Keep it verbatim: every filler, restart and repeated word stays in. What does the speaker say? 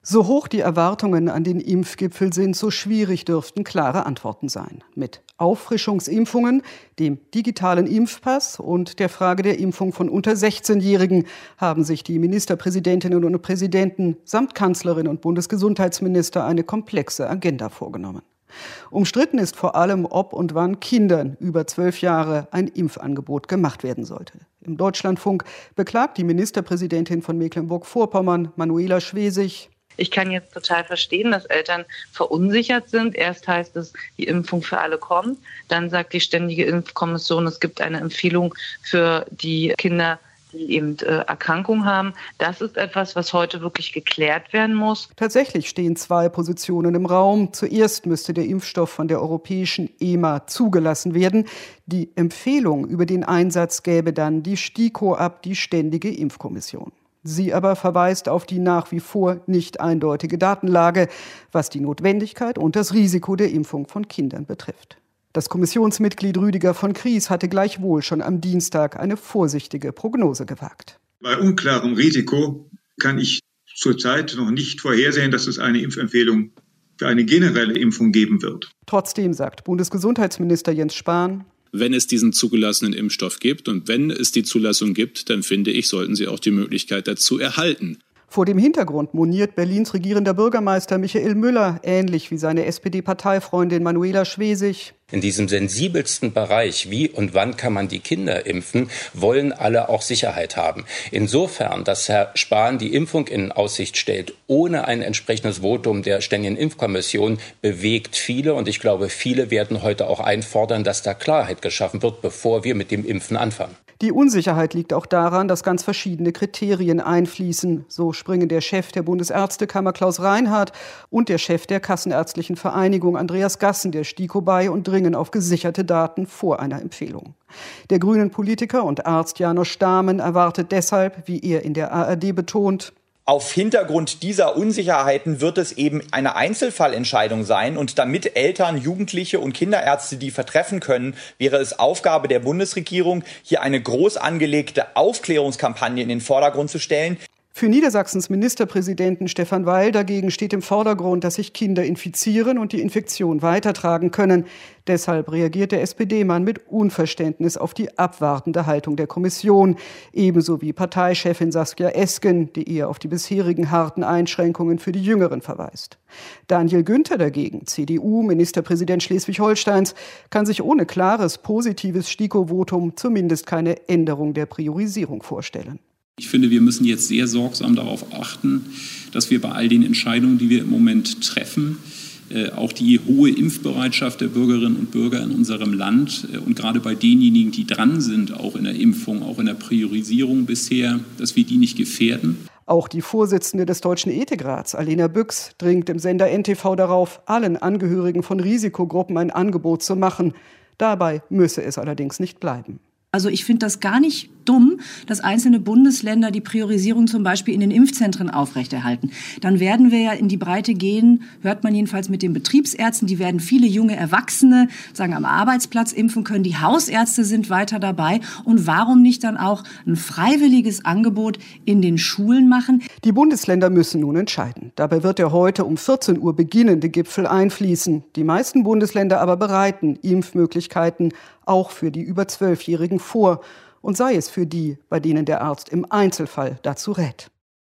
So hoch die Erwartungen an den Impfgipfel sind, so schwierig dürften klare Antworten sein. Mit Auffrischungsimpfungen, dem digitalen Impfpass und der Frage der Impfung von unter sechzehnjährigen haben sich die Ministerpräsidentinnen und Präsidenten samt Kanzlerin und Bundesgesundheitsminister eine komplexe Agenda vorgenommen. Umstritten ist vor allem, ob und wann Kindern über zwölf Jahre ein Impfangebot gemacht werden sollte. Im Deutschlandfunk beklagt die Ministerpräsidentin von Mecklenburg-Vorpommern, Manuela Schwesig: Ich kann jetzt total verstehen, dass Eltern verunsichert sind. Erst heißt es, die Impfung für alle kommt. Dann sagt die Ständige Impfkommission, es gibt eine Empfehlung für die Kinder, die eben äh, Erkrankungen haben. Das ist etwas, was heute wirklich geklärt werden muss. Tatsächlich stehen zwei Positionen im Raum. Zuerst müsste der Impfstoff von der europäischen E M A zugelassen werden. Die Empfehlung über den Einsatz gäbe dann die STIKO ab, die Ständige Impfkommission. Sie aber verweist auf die nach wie vor nicht eindeutige Datenlage, was die Notwendigkeit und das Risiko der Impfung von Kindern betrifft. Das Kommissionsmitglied Rüdiger von Kries hatte gleichwohl schon am Dienstag eine vorsichtige Prognose gewagt. Bei unklarem Risiko kann ich zurzeit noch nicht vorhersehen, dass es eine Impfempfehlung für eine generelle Impfung geben wird. Trotzdem sagt Bundesgesundheitsminister Jens Spahn: Wenn es diesen zugelassenen Impfstoff gibt und wenn es die Zulassung gibt, dann finde ich, sollten Sie auch die Möglichkeit dazu erhalten. Vor dem Hintergrund moniert Berlins regierender Bürgermeister Michael Müller, ähnlich wie seine S P D-Parteifreundin Manuela Schwesig: In diesem sensibelsten Bereich, wie und wann kann man die Kinder impfen, wollen alle auch Sicherheit haben. Insofern, dass Herr Spahn die Impfung in Aussicht stellt, ohne ein entsprechendes Votum der Ständigen Impfkommission, bewegt viele. Und ich glaube, viele werden heute auch einfordern, dass da Klarheit geschaffen wird, bevor wir mit dem Impfen anfangen. Die Unsicherheit liegt auch daran, dass ganz verschiedene Kriterien einfließen. So springen der Chef der Bundesärztekammer Klaus Reinhardt und der Chef der Kassenärztlichen Vereinigung Andreas Gassen der STIKO bei und dringen auf gesicherte Daten vor einer Empfehlung. Der Grünen-Politiker und Arzt Janosch Stamen erwartet deshalb, wie er in der A R D betont: Auf Hintergrund dieser Unsicherheiten wird es eben eine Einzelfallentscheidung sein. Und damit Eltern, Jugendliche und Kinderärzte die vertreffen können, wäre es Aufgabe der Bundesregierung, hier eine groß angelegte Aufklärungskampagne in den Vordergrund zu stellen. Für Niedersachsens Ministerpräsidenten Stefan Weil dagegen steht im Vordergrund, dass sich Kinder infizieren und die Infektion weitertragen können. Deshalb reagiert der S P D-Mann mit Unverständnis auf die abwartende Haltung der Kommission, ebenso wie Parteichefin Saskia Esken, die eher auf die bisherigen harten Einschränkungen für die Jüngeren verweist. Daniel Günther dagegen, C D U, Ministerpräsident Schleswig-Holsteins, kann sich ohne klares, positives STIKO-Votum zumindest keine Änderung der Priorisierung vorstellen. Ich finde, wir müssen jetzt sehr sorgsam darauf achten, dass wir bei all den Entscheidungen, die wir im Moment treffen, auch die hohe Impfbereitschaft der Bürgerinnen und Bürger in unserem Land und gerade bei denjenigen, die dran sind, auch in der Impfung, auch in der Priorisierung bisher, dass wir die nicht gefährden. Auch die Vorsitzende des Deutschen Ethikrats, Alena Büchs, dringt im Sender N T V darauf, allen Angehörigen von Risikogruppen ein Angebot zu machen. Dabei müsse es allerdings nicht bleiben. Also ich finde das gar nicht dumm, dass einzelne Bundesländer die Priorisierung zum Beispiel in den Impfzentren aufrechterhalten. Dann werden wir ja in die Breite gehen, hört man jedenfalls mit den Betriebsärzten, die werden viele junge Erwachsene, sagen am Arbeitsplatz impfen können, die Hausärzte sind weiter dabei. Und warum nicht dann auch ein freiwilliges Angebot in den Schulen machen? Die Bundesländer müssen nun entscheiden. Dabei wird der heute um vierzehn Uhr beginnende Gipfel einfließen. Die meisten Bundesländer aber bereiten Impfmöglichkeiten auch für die über zwölfjährigen vor. Und sei es für die, bei denen der Arzt im Einzelfall dazu rät.